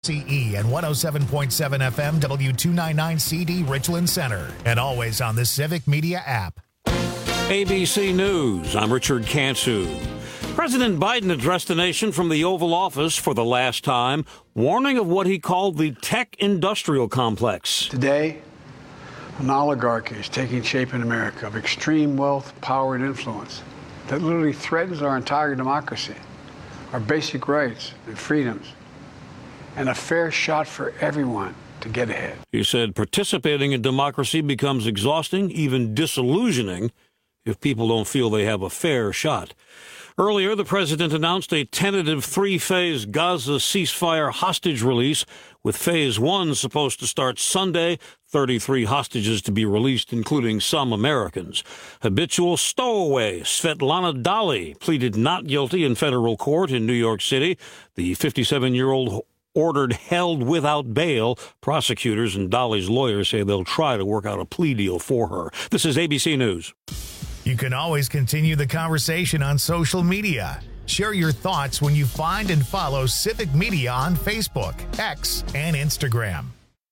CE and 107.7 FM W299CD Richland Center, and always on the Civic Media app. ABC News, I'm Richard Cantu. President Biden addressed the nation from the Oval Office for the last time, warning of what he called the tech industrial complex. Today, an oligarchy is taking shape in America of extreme wealth, power, and influence that literally threatens our entire democracy, our basic rights and freedoms, and a fair shot for everyone to get ahead. He said participating in democracy becomes exhausting, even disillusioning, if people don't feel they have a fair shot. Earlier, the president announced a tentative three-phase Gaza ceasefire hostage release, with phase one supposed to start Sunday, 33 hostages to be released, including some Americans. Habitual stowaway Svetlana Dali pleaded not guilty in federal court in New York City. The 57-year-old ordered held without bail. Prosecutors and Dali's lawyers say they'll try to work out a plea deal for her. This is ABC News. You can always continue the conversation on social media. Share your thoughts when you find and follow Civic Media on Facebook, X, and Instagram.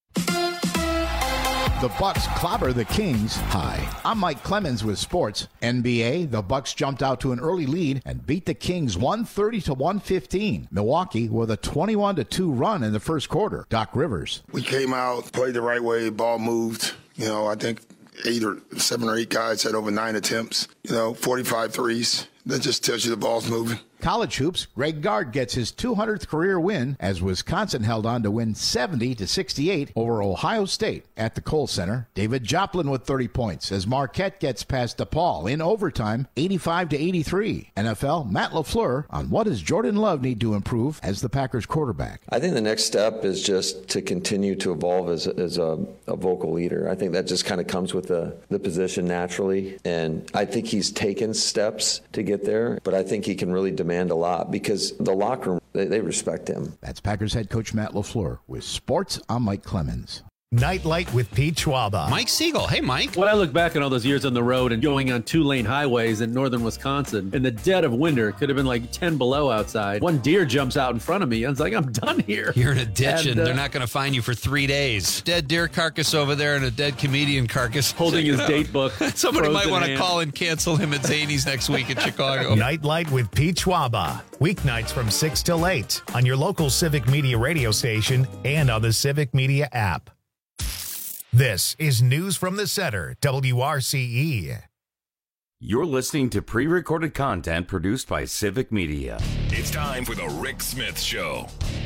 The Bucks clobber the Kings. Hi, I'm Mike Clemens with sports. NBA, the Bucks jumped out to an early lead and beat the Kings 130-115. Milwaukee with a 21-2 run in the first quarter. Doc Rivers. We came out, played the right way, ball moved. I think 7 or 8 guys had over 9 attempts. 45 threes. That just tells you the ball's moving. College hoops, Greg Gard gets his 200th career win as Wisconsin held on to win 70-68 over Ohio State at the Kohl Center. David Joplin with 30 points as Marquette gets past DePaul in overtime, 85-83. NFL, Matt LaFleur on what does Jordan Love need to improve as the Packers quarterback. I think the next step is just to continue to evolve as a vocal leader. I think that just kind of comes with the position naturally, and I think he's taken steps to get there, but I think he can really demand a lot because the locker room, they respect him. That's Packers head coach Matt LaFleur with sports. I'm Mike Clemens. Nightlight with Pete Schwaba. Mike Siegel. Hey, Mike. When I look back on all those years on the road and going on 2-lane highways in northern Wisconsin, in the dead of winter, it could have been like 10 below outside. One deer jumps out in front of me. I was like, I'm done here. You're in a ditch and they're not going to find you for 3 days. Dead deer carcass over there and a dead comedian carcass. Holding his date book. Somebody might want to call and cancel him at Zany's next week in Chicago. Nightlight with Pete Schwaba. Weeknights from 6 till 8 on your local Civic Media radio station and on the Civic Media app. This is News from the Center, WRCE. You're listening to pre-recorded content produced by Civic Media. It's time for the Rick Smith Show.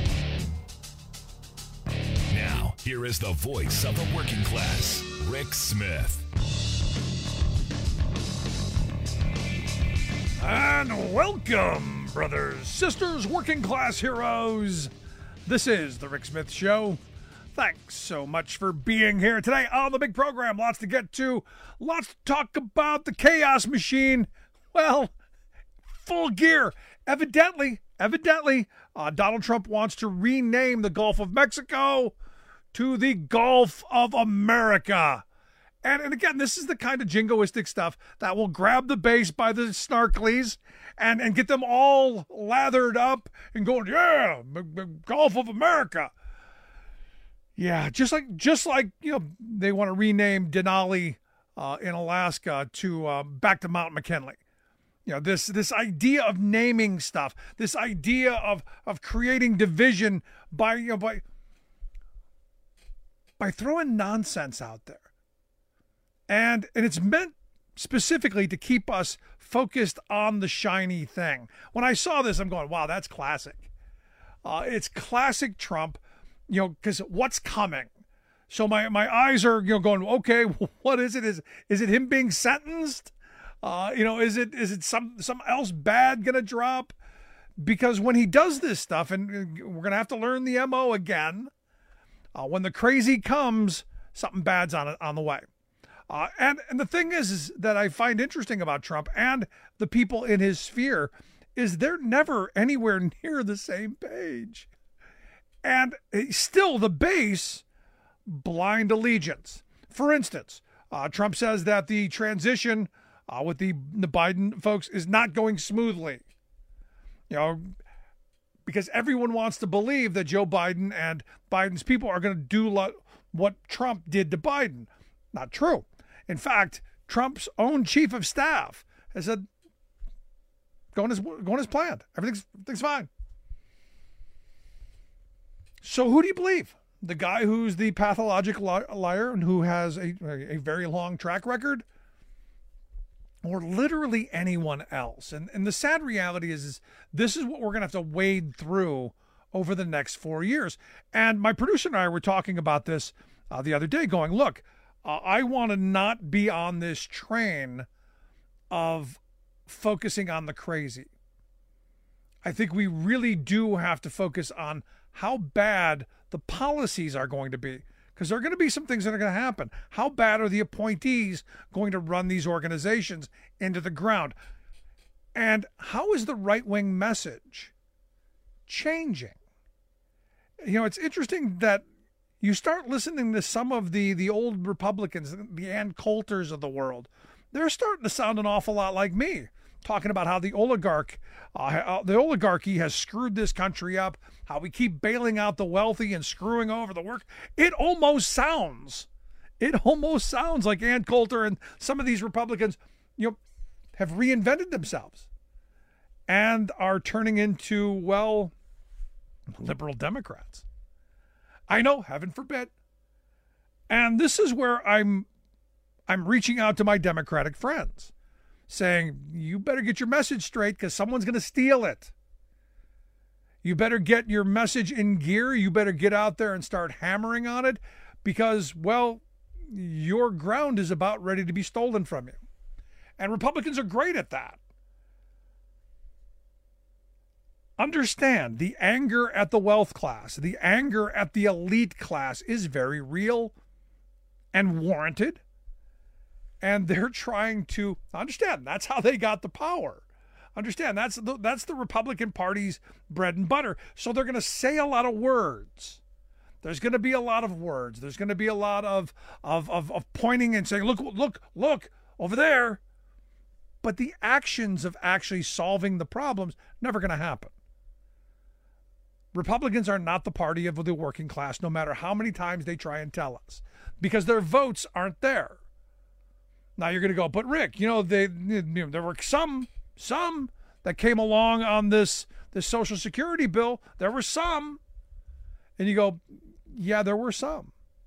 Now, here is the voice of the working class, Rick Smith. And welcome, brothers, sisters, working class heroes. This is the Rick Smith Show. Thanks so much for being here today on the big program. Lots to get to. Lots to talk about. The chaos machine, well, full gear. Evidently, Donald Trump wants to rename the Gulf of Mexico to the Gulf of America. And again, this is the kind of jingoistic stuff that will grab the base by the snarklies and get them all lathered up and going, yeah, Gulf of America. Yeah, just like they want to rename Denali in Alaska to back to Mount McKinley. This idea of naming stuff, this idea of creating division by throwing nonsense out there, and it's meant specifically to keep us focused on the shiny thing. When I saw this, I'm going, wow, that's classic. It's classic Trump. Because what's coming? So my eyes are going, okay, what is it? Is it him being sentenced? Is it something else bad gonna drop? Because when he does this stuff, and we're gonna have to learn the MO again, when the crazy comes, something bad's on the way. And the thing is that I find interesting about Trump and the people in his sphere is they're never anywhere near the same page. And still the base, blind allegiance. For instance, Trump says that the transition with the Biden folks is not going smoothly. because everyone wants to believe that Joe Biden and Biden's people are going to do what Trump did to Biden. Not true. In fact, Trump's own chief of staff has said, going as planned. Everything's fine. So who do you believe? The guy who's the pathologic liar and who has a very long track record? Or literally anyone else? And the sad reality is this is what we're going to have to wade through over the next 4 years. And my producer and I were talking about this the other day, going, look, I want to not be on this train of focusing on the crazy. I think we really do have to focus on how bad the policies are going to be, because there are going to be some things that are going to happen. How bad are the appointees going to run these organizations into the ground? And how is the right-wing message changing? You know, it's interesting that you start listening to some of the old Republicans, the Ann Coulters of the world. They're starting to sound an awful lot like me, talking about how the oligarchy has screwed this country up, how we keep bailing out the wealthy and screwing over the work. It almost sounds like Ann Coulter and some of these Republicans, have reinvented themselves and are turning into, well, liberal Democrats. I know, heaven forbid. And this is where I'm reaching out to my Democratic friends, saying, you better get your message straight because someone's going to steal it. You better get your message in gear. You better get out there and start hammering on it because, well, your ground is about ready to be stolen from you. And Republicans are great at that. Understand, the anger at the wealth class, the anger at the elite class is very real and warranted. And they're trying to understand that's how they got the power. Understand that's the Republican Party's bread and butter. So they're going to say a lot of words. There's going to be a lot of words. There's going to be a lot of pointing and saying, look over there. But the actions of actually solving the problems never going to happen. Republicans are not the party of the working class, no matter how many times they try and tell us, because their votes aren't there. Now you're going to go, but Rick, there were some that came along on this Social Security bill. There were some. And you go, yeah, there were some.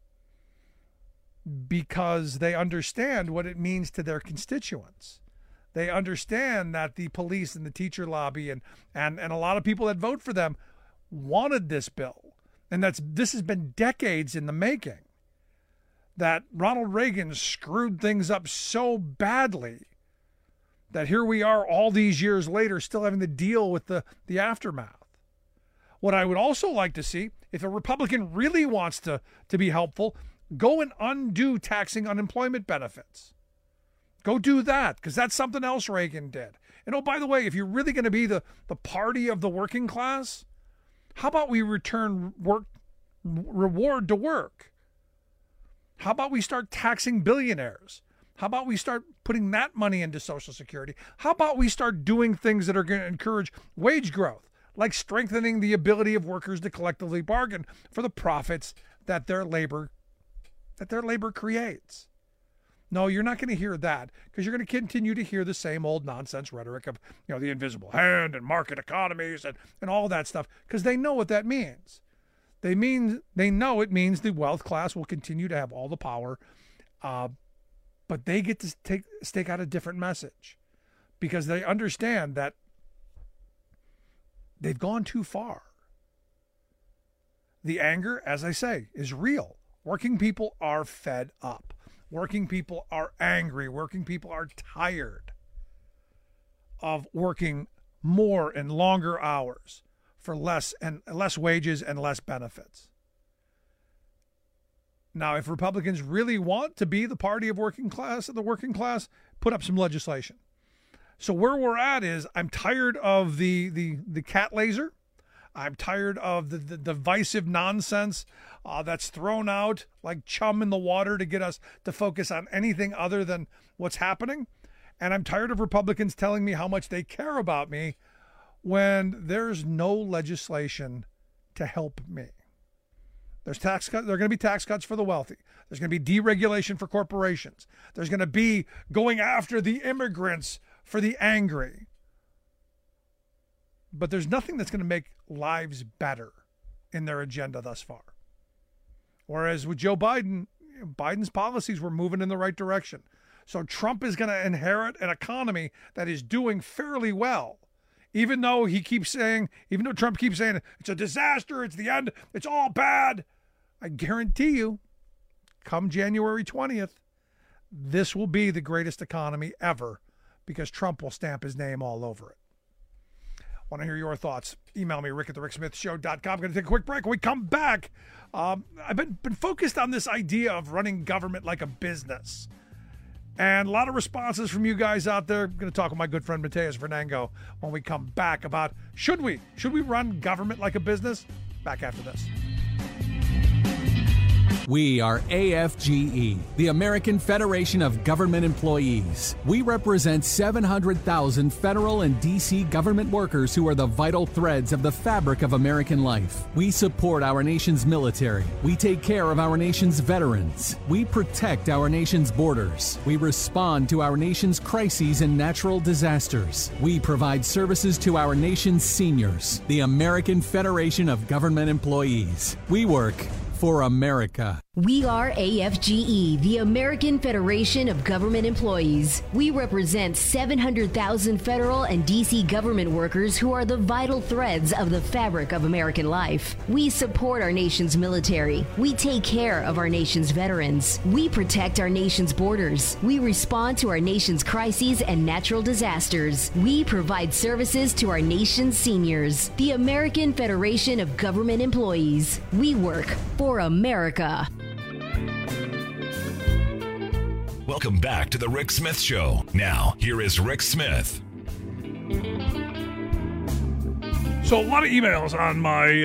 Because they understand what it means to their constituents. They understand that the police and the teacher lobby and a lot of people that vote for them wanted this bill. And this has been decades in the making. That Ronald Reagan screwed things up so badly that here we are all these years later still having to deal with the aftermath. What I would also like to see, if a Republican really wants to be helpful, go and undo taxing unemployment benefits. Go do that, because that's something else Reagan did. And oh, by the way, if you're really going to be the party of the working class, how about we return reward to work? How about we start taxing billionaires? How about we start putting that money into Social Security? How about we start doing things that are going to encourage wage growth, like strengthening the ability of workers to collectively bargain for the profits that their labor creates? No, you're not going to hear that, because you're going to continue to hear the same old nonsense rhetoric of, the invisible hand and market economies and all that stuff, because they know what that means. They know it means the wealth class will continue to have all the power, but they get to stake out a different message, because they understand that they've gone too far. The anger, as I say, is real. Working people are fed up. Working people are angry. Working people are tired of working more and longer hours for less wages and less benefits. Now, if Republicans really want to be the party of the working class, put up some legislation. So where we're at is, I'm tired of the cat laser. I'm tired of the divisive nonsense that's thrown out like chum in the water to get us to focus on anything other than what's happening. And I'm tired of Republicans telling me how much they care about me when there's no legislation to help me? There's tax cuts. There are going to be tax cuts for the wealthy. There's going to be deregulation for corporations. There's going to be going after the immigrants for the angry. But there's nothing that's going to make lives better in their agenda thus far. Whereas with Joe Biden, Biden's policies were moving in the right direction. So Trump is going to inherit an economy that is doing fairly well. Even though Trump keeps saying it's a disaster, it's the end, it's all bad, I guarantee you, come January 20th, this will be the greatest economy ever because Trump will stamp his name all over it. Want to hear your thoughts? Email me, rick@thericksmithshow.com. I'm going to take a quick break. When we come back, I've been focused on this idea of running government like a business. And a lot of responses from you guys out there. I'm going to talk with my good friend Mateus Fernango when we come back about should we run government like a business? Back after this. We are AFGE, the American Federation of Government Employees. We represent 700,000 federal and D.C. government workers who are the vital threads of the fabric of American life. We support our nation's military. We take care of our nation's veterans. We protect our nation's borders. We respond to our nation's crises and natural disasters. We provide services to our nation's seniors. The American Federation of Government Employees. We work for America. We are AFGE, the American Federation of Government Employees. We represent 700,000 federal and D.C. government workers who are the vital threads of the fabric of American life. We support our nation's military. We take care of our nation's veterans. We protect our nation's borders. We respond to our nation's crises and natural disasters. We provide services to our nation's seniors. The American Federation of Government Employees. We work for America. Welcome back to the Rick Smith Show. Now, here is Rick Smith. So a lot of emails on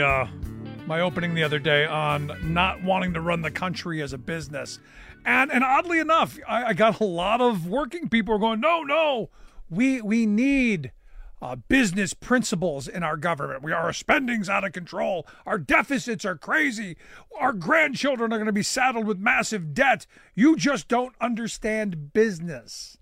my opening the other day on not wanting to run the country as a business. And oddly enough, I got a lot of working people going, no, we need business principles in our government. Our spending's out of control. Our deficits are crazy. Our grandchildren are going to be saddled with massive debt. You just don't understand business.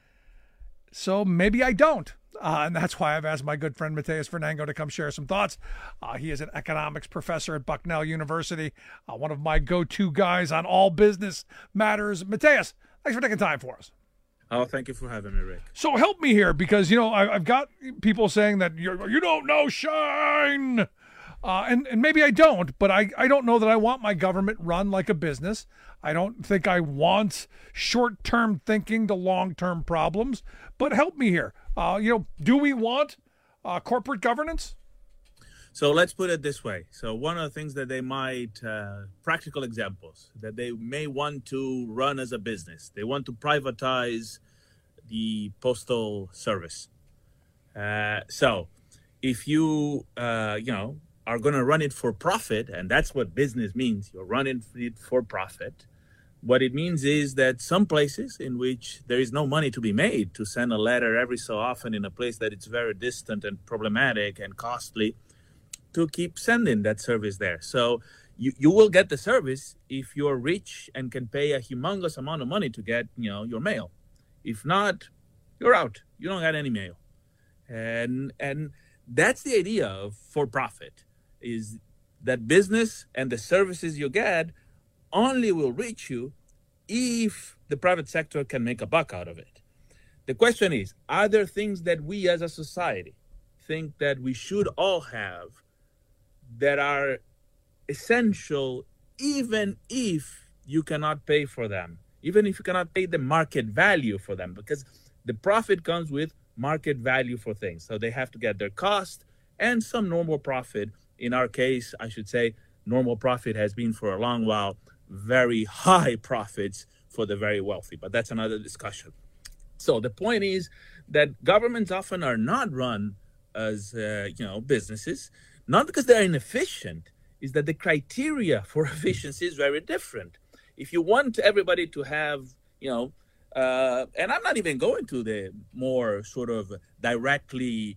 So maybe I don't. And that's why I've asked my good friend Mateus Fernango to come share some thoughts. He is an economics professor at Bucknell University, one of my go-to guys on all business matters. Mateus, thanks for taking time for us. Oh, thank you for having me, Rick. So help me here because, I've got people saying that you don't know Shine. And maybe I don't, but I don't know that I want my government run like a business. I don't think I want short-term thinking to long-term problems. But help me here. Do we want corporate governance? So let's put it this way. So one of the things that they might, practical examples, that they may want to run as a business. They want to privatize the postal service. So if you, are going to run it for profit, and that's what business means, you're running it for profit. What it means is that some places in which there is no money to be made to send a letter every so often in a place that it's very distant and problematic and costly, to keep sending that service there. So you will get the service if you're rich and can pay a humongous amount of money to get, your mail. If not, you're out. You don't get any mail. And that's the idea of for profit, is that business and the services you get only will reach you if the private sector can make a buck out of it. The question is, are there things that we as a society think that we should all have that are essential even if you cannot pay for them, even if you cannot pay the market value for them, because the profit comes with market value for things. So they have to get their cost and some normal profit. In our case, I should say, normal profit has been for a long while very high profits for the very wealthy, but that's another discussion. So the point is that governments often are not run as, businesses, not because they're inefficient, is that the criteria for efficiency is very different. If you want everybody to have, and I'm not even going to the more sort of directly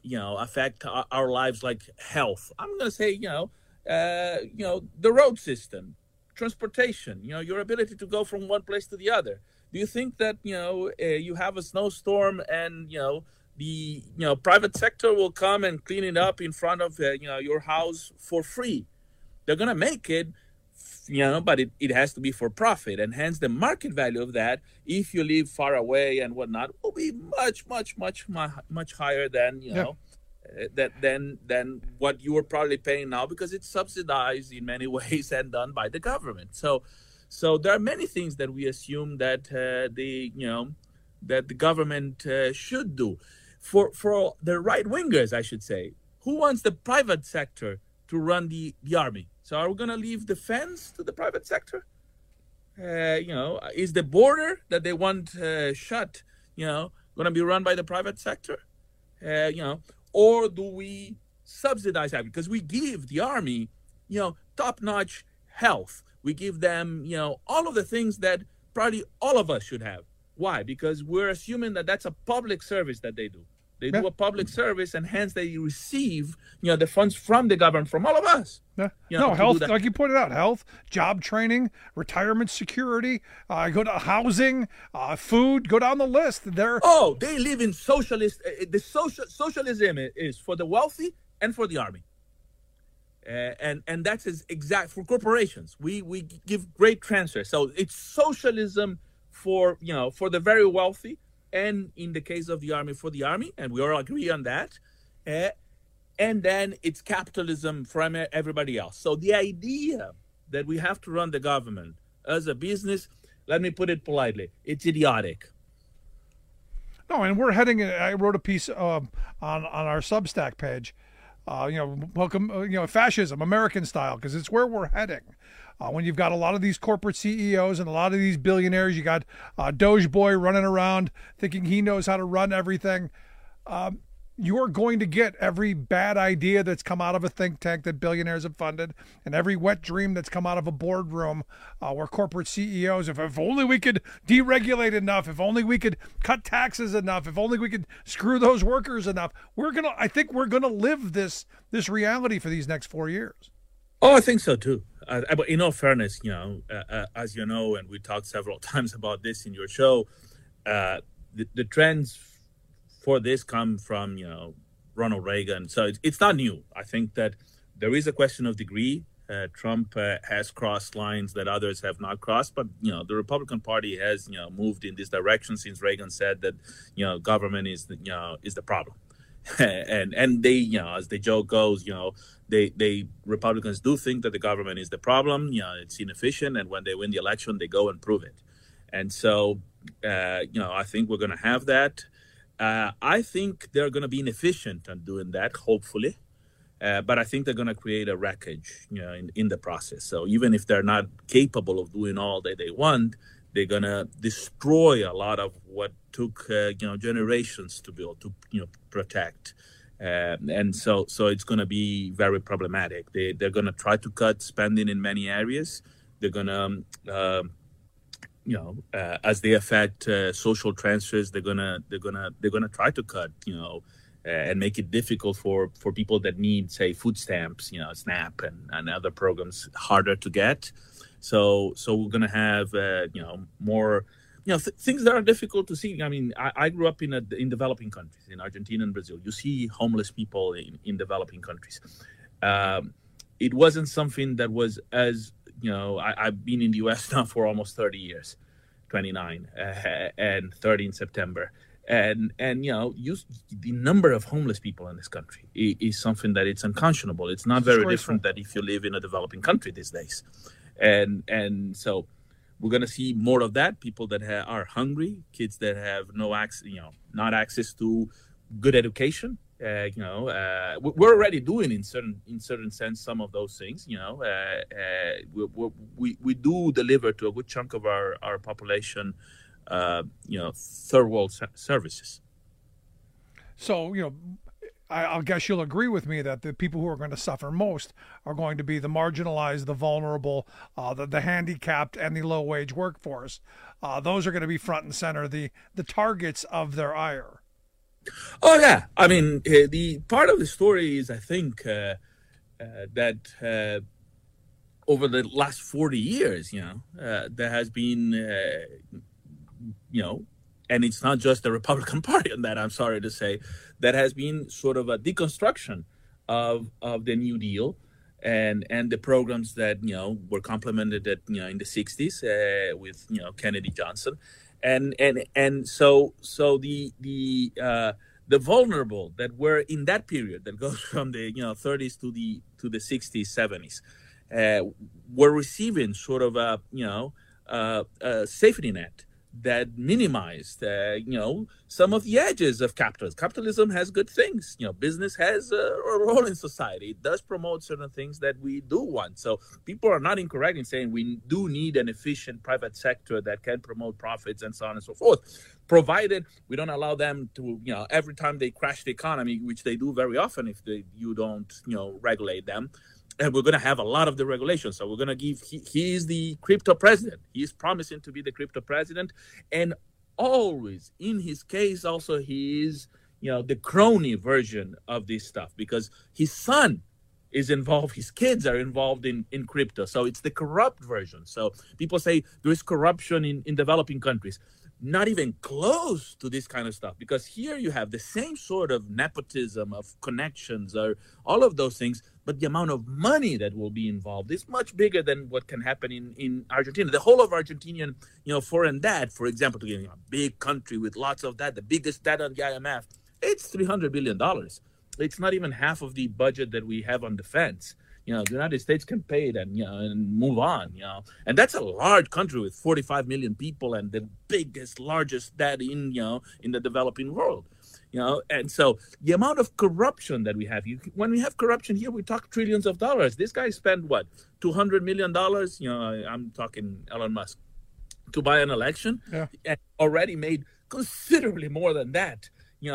affect our lives like health. I'm going to say, the road system, transportation, your ability to go from one place to the other. Do you think that, you have a snowstorm and, the private sector will come and clean it up in front of, your house for free? They're going to make it, but it has to be for profit. And hence the market value of that, if you live far away and whatnot, will be much, much, much, much higher than, than what you are probably paying now, because it's subsidized in many ways and done by the government. So there are many things that we assume that that the government should do. For the right wingers, I should say, who wants the private sector to run the army? So are we going to leave defense to the private sector? Is the border that they want shut, going to be run by the private sector? Or do we subsidize that? Because we give the army, top-notch health. We give them, all of the things that probably all of us should have. Why? Because we're assuming that that's a public service that they do. They do a public service, and hence they receive, the funds from the government, from all of us. Yeah. Health, like you pointed out, health, job training, retirement security, go to housing, food, go down the list. They live in socialist. Socialism is for the wealthy and for the army. And that's exact for corporations. We give great transfers. So it's socialism for the very wealthy, and in the case of the army, for the army, and we all agree on that. And then it's capitalism from everybody else. So the idea that we have to run the government as a business, let me put it politely, it's idiotic. No, and we're heading. I wrote a piece on our Substack page. Welcome, fascism, American style, because it's where we're heading. When you've got a lot of these corporate CEOs and a lot of these billionaires, you got Doge Boy running around thinking he knows how to run everything. You're going to get every bad idea that's come out of a think tank that billionaires have funded, and every wet dream that's come out of a boardroom where corporate CEOs, if only we could deregulate enough, if only we could cut taxes enough, if only we could screw those workers enough, I think we're gonna live this reality for these next 4 years. Oh, I think so too. But in all fairness, as you know, and we talked several times about this in your show, the trends for this come from, Ronald Reagan. So it's not new. I think that there is a question of degree. Trump has crossed lines that others have not crossed, but, the Republican Party has, moved in this direction since Reagan said that, government is the problem. and they, as the joke goes, they Republicans do think that the government is the problem. It's inefficient, and when they win the election, they go and prove it. And so, I think we're going to have that. I think they're going to be inefficient on doing that, hopefully. But I think they're going to create a wreckage, in the process. So even if they're not capable of doing all that they want, they're going to destroy a lot of what took, generations to build, to, protect. And so it's going to be very problematic. They're going to try to cut spending in many areas. They're going to, as they affect social transfers, they're gonna try to cut, and make it difficult for people that need, say, food stamps, SNAP and other programs harder to get. So we're gonna have, more, things that are difficult to see. I mean, I grew up in developing countries, in Argentina and Brazil. You see homeless people in developing countries. It wasn't something that was as, I've been in the U.S. now for almost 30 years, 29, and 30 in September. And the number of homeless people in this country is something that it's unconscionable. It's not very different than if you live in a developing country these days. And so we're going to see more of that. People that are hungry, kids that have no access, not access to good education. We're already doing in certain sense some of those things. We do deliver to a good chunk of our population, third world services. So I guess you'll agree with me that the people who are going to suffer most are going to be the marginalized, the vulnerable, the handicapped, and the low-wage workforce. Those are going to be front and center, the targets of their ire. Oh yeah, I mean the part of the story is I think that over the last 40 years, there has been and it's not just the Republican Party on that. I'm sorry to say, that has been sort of a deconstruction of the New Deal and the programs that were complemented in the 60s with Kennedy Johnson, and so the vulnerable that were in that period that goes from the 30s to the 60s 70s were receiving sort of a safety net that minimized some of the edges of capitalism. Capitalism has good things. Business has a role in society. It does promote certain things that we do want. So people are not incorrect in saying we do need an efficient private sector that can promote profits and so on and so forth, provided we don't allow them to, every time they crash the economy, which they do very often if you don't, regulate them. And we're going to have a lot of the regulations. So we're going to he is the crypto president. He is promising to be the crypto president. And always, in his case, also, he is, the crony version of this stuff because his son is involved. His kids are involved in crypto. So it's the corrupt version. So people say there is corruption in developing countries. Not even close to this kind of stuff, because here you have the same sort of nepotism of connections or all of those things, but the amount of money that will be involved is much bigger than what can happen in Argentina. The whole of Argentinian, foreign debt, for example, to a big country with lots of debt, the biggest debt on the IMF, it's $300 billion. It's not even half of the budget that we have on defense. The United States can pay it and move on, and that's a large country with 45 million people and the largest debt in the developing world, and so the amount of corruption that we have, when we have corruption here, we talk trillions of dollars. This guy spent what, $200 million, I'm talking Elon Musk, to buy an election, and already made considerably more than that.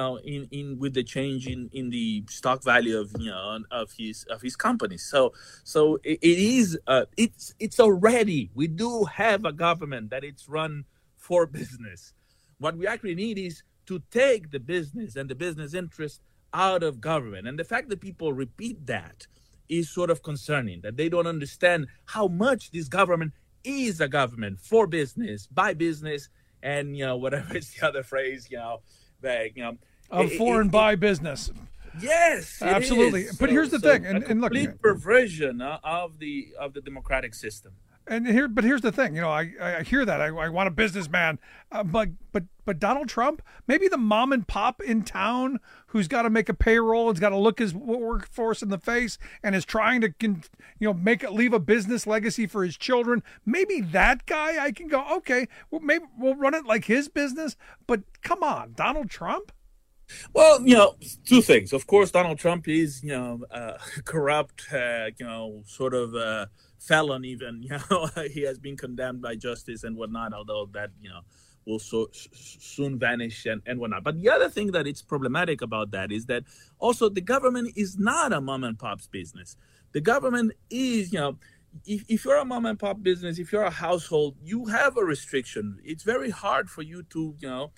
With the change in the stock value of his companies. So it is it's already, we do have a government that it's run for business. What we actually need is to take the business and the business interest out of government. And the fact that people repeat that is sort of concerning, that they don't understand how much this government is a government for business, by business, and whatever is the other phrase, foreign buy business. Yes, absolutely. But here's the thing, and look, complete perversion of the democratic system. And here's the thing, I hear that I want a businessman, but Donald Trump, maybe the mom and pop in town who's got to make a payroll, has got to look his workforce in the face, and is trying to leave a business legacy for his children. Maybe that guy, I can go, okay, well, maybe we'll run it like his business. But come on, Donald Trump. Well, two things. Of course, Donald Trump is, corrupt, sort of felon even. He has been condemned by justice and whatnot, although that, will soon vanish and whatnot. But the other thing that it's problematic about that is that also the government is not a mom and pop's business. The government is, if you're a mom and pop business, if you're a household, you have a restriction. It's very hard for you to,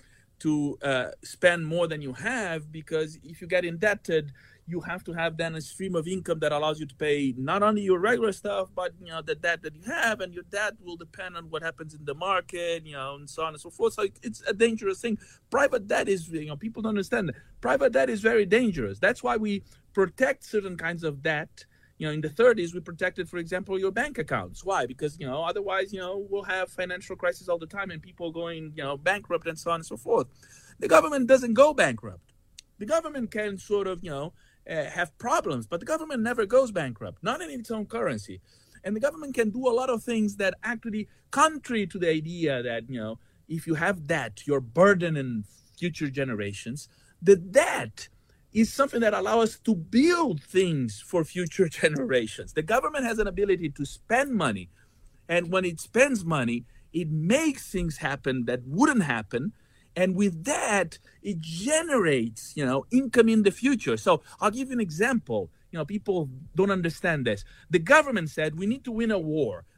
to spend more than you have, because if you get indebted, you have to have then a stream of income that allows you to pay not only your regular stuff, but the debt that you have, and your debt will depend on what happens in the market, and so on and so forth. So it's a dangerous thing. Private debt is, people don't understand that. Private debt is very dangerous. That's why we protect certain kinds of debt. In the 30s, we protected, for example, your bank accounts. Why? Because, otherwise, we'll have financial crisis all the time and people going, bankrupt and so on and so forth. The government doesn't go bankrupt. The government can sort of, have problems, but the government never goes bankrupt, not in its own currency. And the government can do a lot of things that actually, contrary to the idea that, if you have debt, you're burdening future generations, the debt is something that allows us to build things for future generations. The government has an ability to spend money, and when it spends money, it makes things happen that wouldn't happen. And with that, it generates, income in the future. So I'll give you an example. People don't understand this. The government said we need to win a war.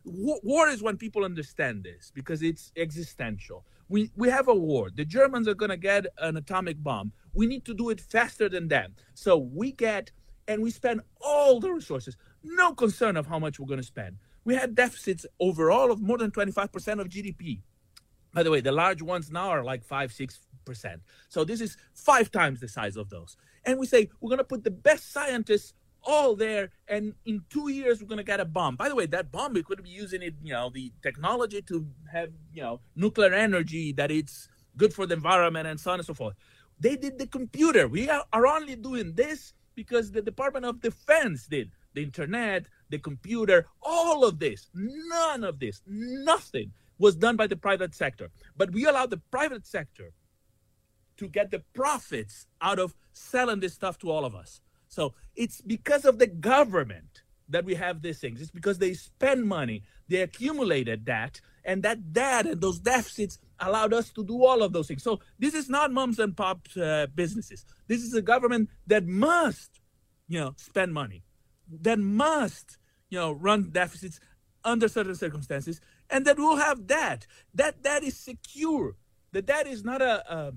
War is when people understand this because it's existential. We have a war. The Germans are going to get an atomic bomb. We need to do it faster than them. So we spend all the resources, no concern of how much we're going to spend. We had deficits overall of more than 25% of GDP. By the way, the large ones now are like 5-6%. So this is 5 times the size of those. And we say, we're going to put the best scientists all there, and in 2 years, we're going to get a bomb. By the way, that bomb, we could be using it, the technology to have, nuclear energy, that it's good for the environment and so on and so forth. They did the computer. We are only doing this because the Department of Defense did. The internet, the computer, all of this, none of this, nothing was done by the private sector. But we allowed the private sector to get the profits out of selling this stuff to all of us. So it's because of the government that we have these things. It's because they spend money, they accumulated that, and that and those deficits allowed us to do all of those things. So this is not moms and pops businesses. This is a government that must, spend money, that must, run deficits under certain circumstances, and that will have debt. That is secure. That is not a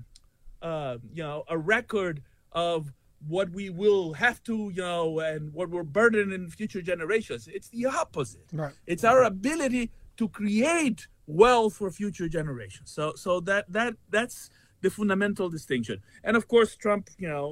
record of what we will have to, and what we're burdening in future generations. It's the opposite. Right. It's our ability to create wealth for future generations. So that's the fundamental distinction. And of course, Trump,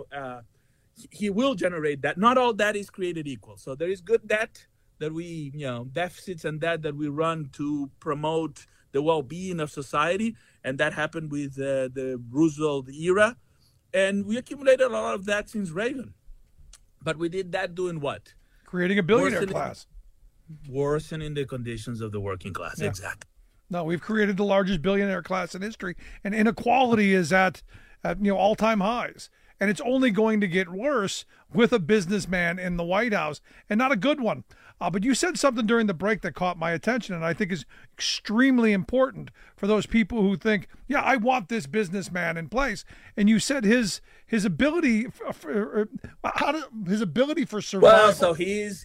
he will generate that. Not all debt is created equal. So there is good debt that we, deficits and debt that we run to promote the well-being of society. And that happened with the Roosevelt era. And we accumulated a lot of that since Reagan. But we did that doing what? Creating a billionaire class. Worsening the conditions of the working class. Yeah. Exactly. No, we've created the largest billionaire class in history. And inequality is at all-time highs. And it's only going to get worse with a businessman in the White House, and not a good one. But you said something during the break that caught my attention, and I think is extremely important for those people who think, yeah, I want this businessman in place. And you said his ability for survival. Well, so he's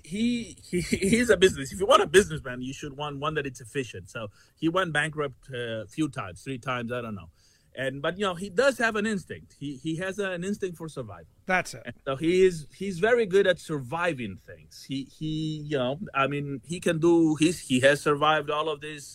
a business. If you want a businessman, you should want one that it's efficient. So he went bankrupt a few times, 3 times, I don't know. But he does have an instinct. He has an instinct for survival. That's it. And so he's very good at surviving things. He can do. He has survived all of these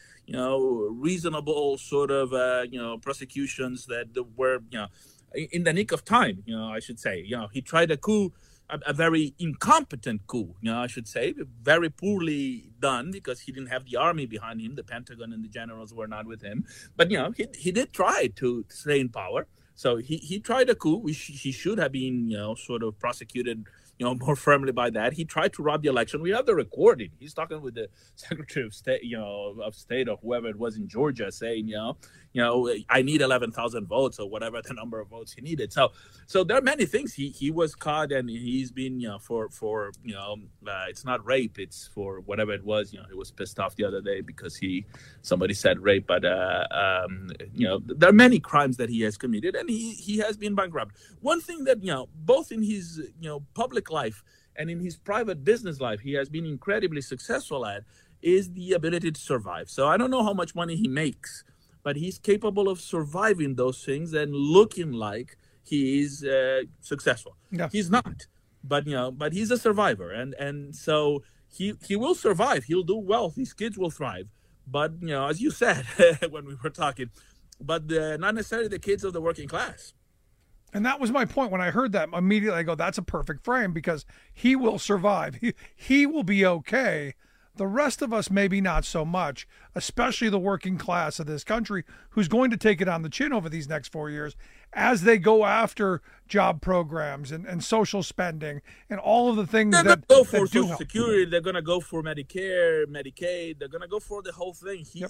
reasonable sort of prosecutions that were in the nick of time. I should say. He tried a coup. A very incompetent coup, I should say, very poorly done because he didn't have the army behind him. The Pentagon and the generals were not with him. But, he did try to stay in power. So he tried a coup. He should have been, sort of prosecuted, more firmly by that. He tried to rob the election. We have the recording. He's talking with the Secretary of State, of State or whoever it was in Georgia saying, I need 11,000 votes or whatever the number of votes he needed. So there are many things. He was caught and he's been, for it's not rape. It's for whatever it was. He was pissed off the other day because somebody said rape. But, there are many crimes that he has committed and he has been bankrupt. One thing that, both in his, public life and in his private business life, he has been incredibly successful at is the ability to survive. So I don't know how much money he makes, but he's capable of surviving those things and looking like he is successful. Yeah. He's not, but he's a survivor, and so he will survive. He'll do well. His kids will thrive, but as you said when we were talking, but not necessarily the kids of the working class. And that was my point when I heard that. Immediately I go, that's a perfect frame because he will survive. He will be okay. The rest of us, maybe not so much, especially the working class of this country, who's going to take it on the chin over these next 4 years as they go after job programs and social spending and all of the things they're going to go for Social Security. They're going to go for Medicare, Medicaid. They're going to go for the whole thing. He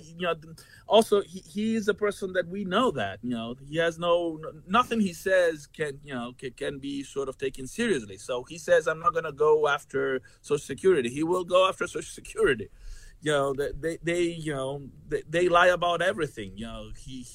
is a person that we know that, he has nothing he says can be sort of taken seriously. So he says, I'm not going to go after Social Security. He will go after Social Security. They lie about everything.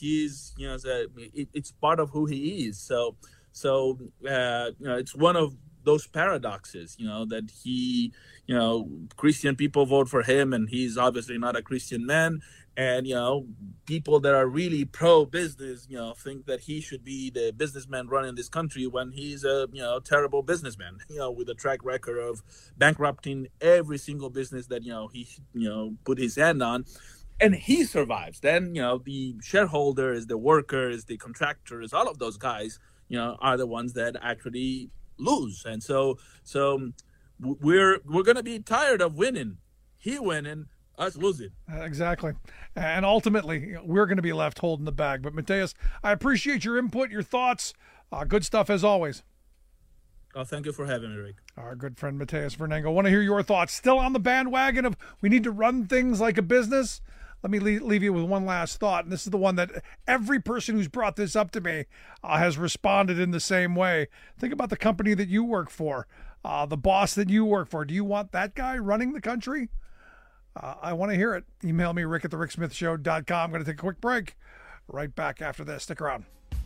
It's part of who he is. So it's one of those paradoxes, that he, Christian people vote for him and he's obviously not a Christian man. And, people that are really pro-business, think that he should be the businessman running this country when he's a, terrible businessman, with a track record of bankrupting every single business that, he, put his hand on. And he survives. Then, the shareholders, the workers, the contractors, all of those guys, are the ones that actually lose. And so we're going to be tired of winning. He winning, us losing. Exactly. And ultimately, we're going to be left holding the bag. But Mateusz, I appreciate your input, your thoughts. Good stuff as always. Oh, thank you for having me, Rick. Our good friend Mateusz Vernengo. I want to hear your thoughts. Still on the bandwagon of we need to run things like a business? Let me leave you with one last thought, and this is the one that every person who's brought this up to me has responded in the same way. Think about the company that you work for, the boss that you work for. Do you want that guy running the country? I want to hear it. Email me, rick@thericksmithshow.com. I'm going to take a quick break. Right back after this. Stick around.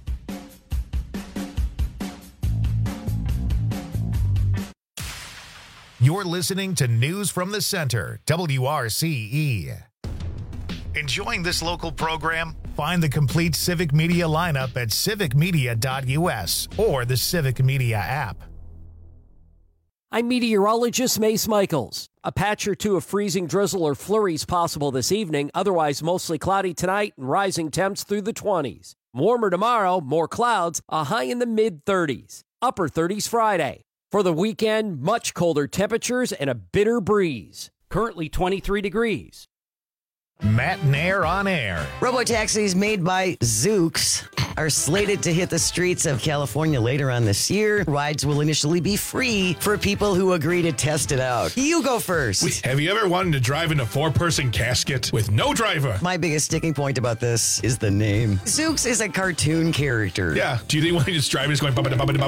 You're listening to News from the Center, WRCE. Enjoying this local program? Find the complete Civic Media lineup at civicmedia.us or the Civic Media app. I'm meteorologist Mace Michaels. A patch or two of freezing drizzle or flurries possible this evening, otherwise mostly cloudy tonight and rising temps through the 20s. Warmer tomorrow, more clouds, a high in the mid-30s. Upper 30s Friday. For the weekend, much colder temperatures and a bitter breeze. Currently 23 degrees. Matt Nair on air. Robotaxis made by Zoox are slated to hit the streets of California later on this year. Rides will initially be free for people who agree to test it out. You go first. Wait, have you ever wanted to drive in a 4-person casket with no driver? My biggest sticking point about this is the name. Zoox is a cartoon character. Yeah. Do you think when you just drive, it's going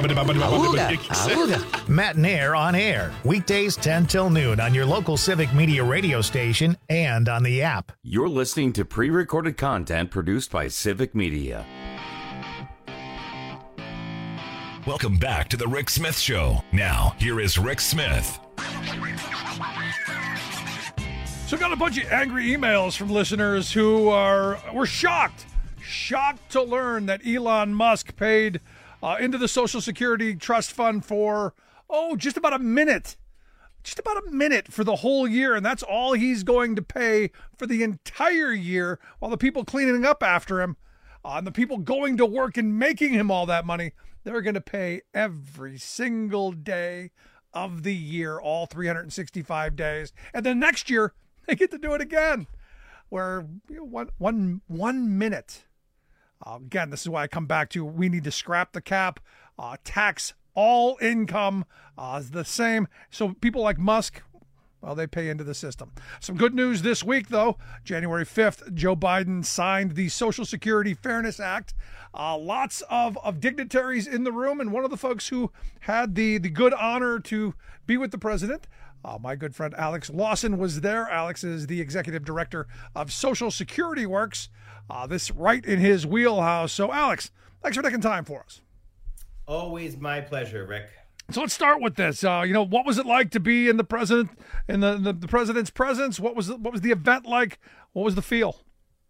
Awooga. Matt Nair on air. Weekdays 10 till noon on your local Civic Media radio station and on the app. You're listening to pre-recorded content produced by Civic Media. Welcome back to the Rick Smith Show. Now, here is Rick Smith. So got a bunch of angry emails from listeners who were shocked to learn that Elon Musk paid into the Social Security Trust Fund for, just about a minute for the whole year. And that's all he's going to pay for the entire year, while the people cleaning up after him and the people going to work and making him all that money, they're going to pay every single day of the year, all 365 days. And then next year, they get to do it again, where one minute. Again, this is why I come back to we need to scrap the cap, tax all income is the same. So people like Musk, well, they pay into the system. Some good news this week, though. January 5th, Joe Biden signed the Social Security Fairness Act. Lots of dignitaries in the room, and one of the folks who had the good honor to be with the president, my good friend Alex Lawson, was there. Alex is the executive director of Social Security Works, this right in his wheelhouse. So, Alex, thanks for taking time for us. Always my pleasure, Rick. So let's start with this. What was it like to be in the president's presence? What was the event like? What was the feel?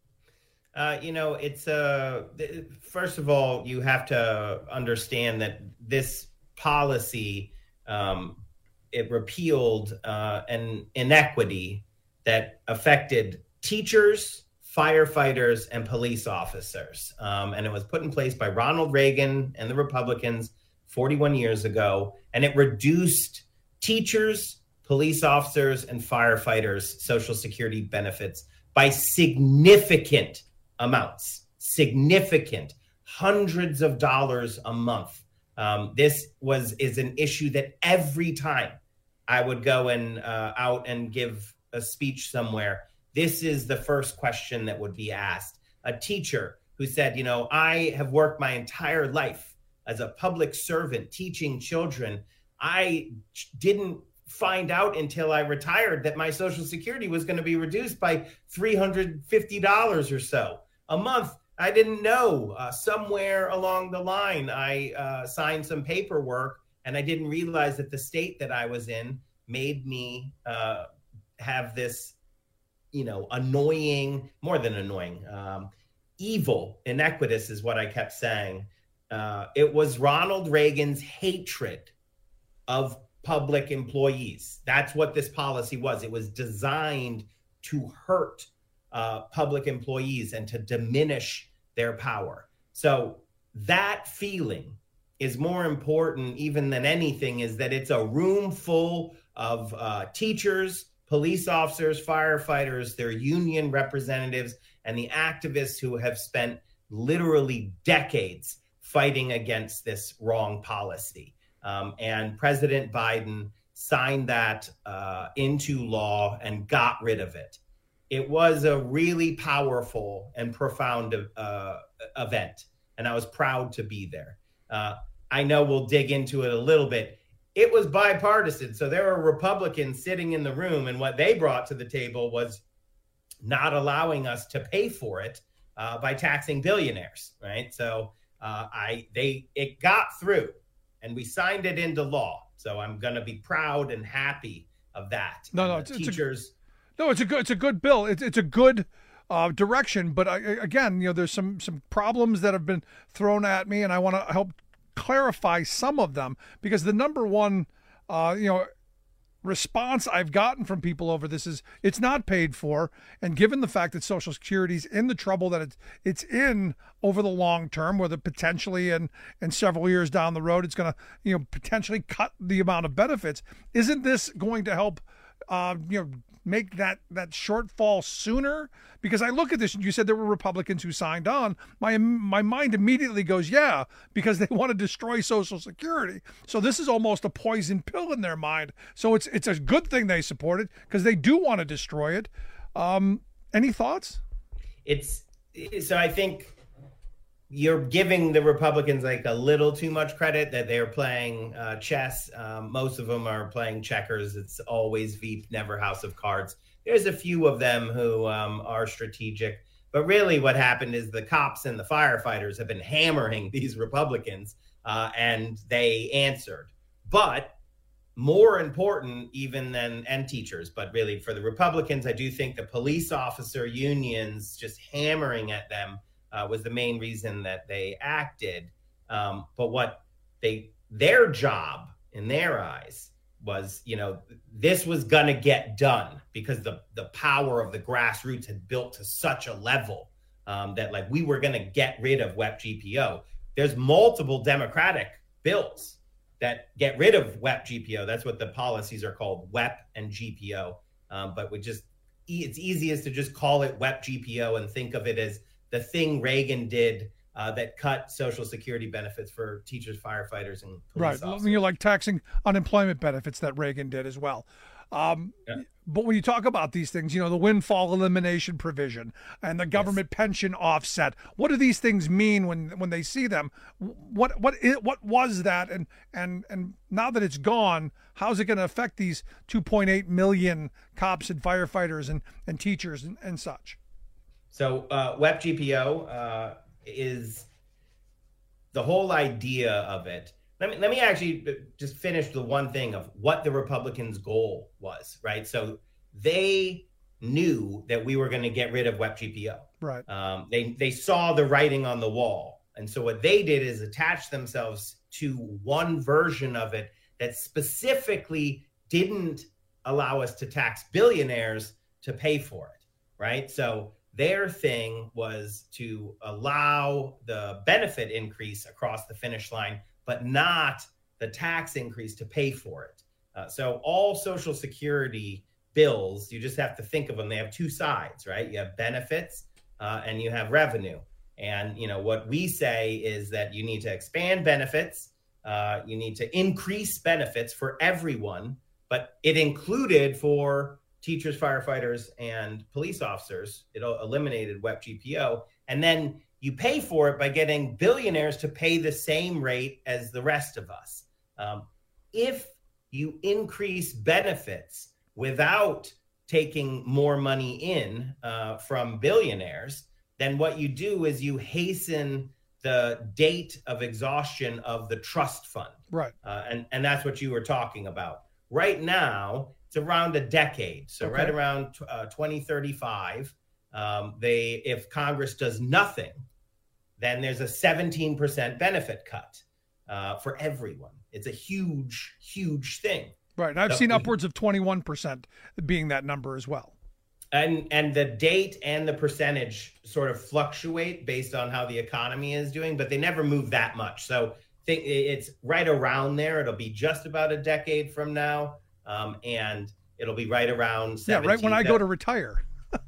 It's first of all, you have to understand that this policy it repealed an inequity that affected teachers, firefighters, and police officers, and it was put in place by Ronald Reagan and the Republicans 41 years ago, and it reduced teachers, police officers, and firefighters' Social Security benefits by significant amounts, hundreds of dollars a month. This is an issue that every time I would go out and give a speech somewhere, this is the first question that would be asked. A teacher who said, I have worked my entire life as a public servant teaching children. I didn't find out until I retired that my Social Security was going to be reduced by $350 or so a month. I didn't know. Somewhere along the line, I signed some paperwork And I didn't realize that the state that I was in made me have this, annoying, more than annoying, evil, iniquitous is what I kept saying. It was Ronald Reagan's hatred of public employees. That's what this policy was. It was designed to hurt public employees and to diminish their power. So that feeling is more important even than anything, is that it's a room full of teachers, police officers, firefighters, their union representatives, and the activists who have spent literally decades fighting against this wrong policy. And President Biden signed that into law and got rid of it. It was a really powerful and profound event, and I was proud to be there. I know we'll dig into it a little bit. It was bipartisan, so there were Republicans sitting in the room, and what they brought to the table was not allowing us to pay for it by taxing billionaires, right? So it got through, and we signed it into law. So I'm going to be proud and happy of that. It's a good bill. It's a good direction, but again, there's some problems that have been thrown at me, and I want to help clarify some of them, because the number one response I've gotten from people over this is it's not paid for, and given the fact that Social Security's in the trouble that it's in over the long term, whether potentially and several years down the road it's going to potentially cut the amount of benefits, isn't this going to help make that shortfall sooner? Because I look at this, and you said there were Republicans who signed on. My mind immediately goes, yeah, because they want to destroy Social Security. So this is almost a poison pill in their mind. So it's a good thing they support it, because they do want to destroy it. Any thoughts? So I think you're giving the Republicans like a little too much credit, that they're playing chess. Most of them are playing checkers. It's always Veep, never House of Cards. There's a few of them who are strategic. But really what happened is the cops and the firefighters have been hammering these Republicans, and they answered. But more important even and teachers, but really for the Republicans, I do think the police officer unions just hammering at them was the main reason that they acted. But what their job in their eyes was, this was going to get done because the power of the grassroots had built to such a level that like we were going to get rid of WEP GPO. There's multiple Democratic bills that get rid of WEP GPO. That's what the policies are called, WEP and GPO. But it's easiest to just call it WEP GPO and think of it as the thing Reagan did that cut Social Security benefits for teachers, firefighters, and police officers. Right, like taxing unemployment benefits that Reagan did as well. But when you talk about these things, the windfall elimination provision and the government pension offset, what do these things mean when they see them? What was that? And now that it's gone, how's it going to affect these 2.8 million cops and firefighters and teachers and such? So WEP GPO is the whole idea of it. Let me actually just finish the one thing of what the Republicans' goal was, right? So they knew that we were going to get rid of WEP GPO. Right. They saw the writing on the wall. And so what they did is attach themselves to one version of it that specifically didn't allow us to tax billionaires to pay for it, right? So their thing was to allow the benefit increase across the finish line, but not the tax increase to pay for it. So all Social Security bills, you just have to think of them. They have two sides, right? You have benefits and you have revenue. And what we say is that you need to expand benefits. You need to increase benefits for everyone, but it included for teachers, firefighters, and police officers. It eliminated WEP GPO. And then you pay for it by getting billionaires to pay the same rate as the rest of us. If you increase benefits without taking more money in from billionaires, then what you do is you hasten the date of exhaustion of the trust fund. Right. And that's what you were talking about. Right now, it's around a decade. So right around 2035, if Congress does nothing, then there's a 17% benefit cut for everyone. It's a huge, huge thing. Right. And I've seen upwards of 21% being that number as well. And the date and the percentage sort of fluctuate based on how the economy is doing, but they never move that much. So it's right around there. It'll be just about a decade from now. And it'll be right around 17. Yeah, right when I go to retire.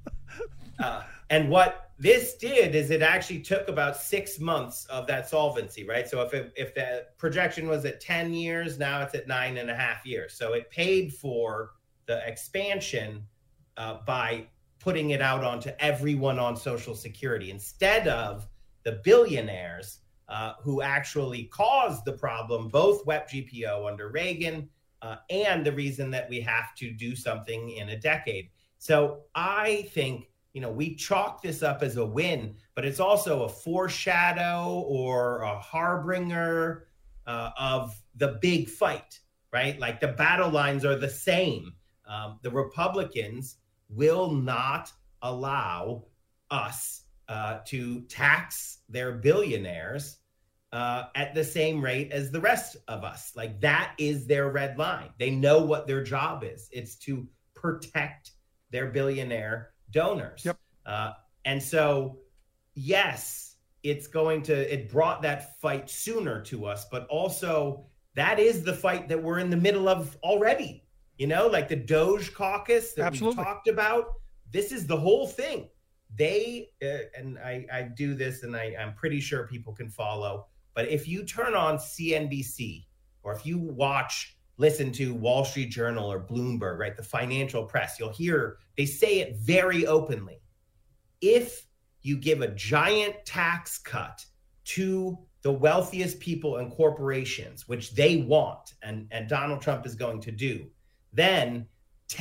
And what this did is it actually took about 6 months of that solvency, right? So if the projection was at 10 years, now it's at 9.5 years. So it paid for the expansion by putting it out onto everyone on Social Security instead of the billionaires who actually caused the problem, both WEP GPO under Reagan and the reason that we have to do something in a decade. So I think, we chalk this up as a win, but it's also a foreshadow or a harbinger of the big fight, right? Like the battle lines are the same. The Republicans will not allow us to tax their billionaires at the same rate as the rest of us. Like that is their red line. They know what their job is. It's to protect their billionaire donors. Yep. And so, yes, it brought that fight sooner to us, but also that is the fight that we're in the middle of already. Like the Doge caucus that we talked about. This is the whole thing. They, and I do this and I'm pretty sure people can follow, but if you turn on CNBC or if you listen to Wall Street Journal or Bloomberg, right, the financial press, you'll hear they say it very openly. If you give a giant tax cut to the wealthiest people and corporations, which they want, and Donald Trump is going to do, then the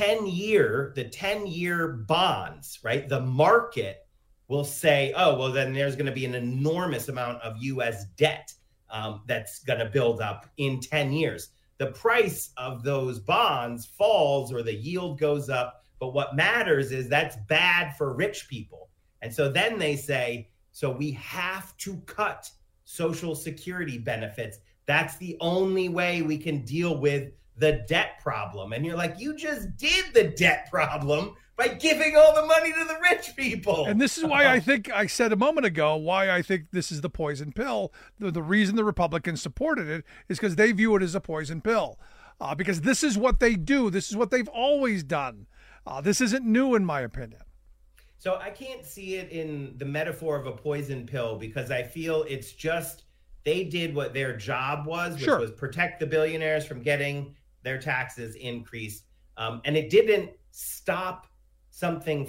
10-year bonds, right, the market will say, oh, well, then there's going to be an enormous amount of U.S. debt that's going to build up in 10 years. The price of those bonds falls or the yield goes up. But what matters is that's bad for rich people. And so then they say, so we have to cut Social Security benefits. That's the only way we can deal with the debt problem. And you're like, you just did the debt problem by giving all the money to the rich people. And this is why I think I said a moment ago, why I think this is the poison pill. The reason the Republicans supported it is because they view it as a poison pill. Because this is what they do. This is what they've always done. This isn't new, in my opinion. So I can't see it in the metaphor of a poison pill because I feel it's just they did what their job was, which was protect the billionaires from getting their taxes increased. And it didn't stop something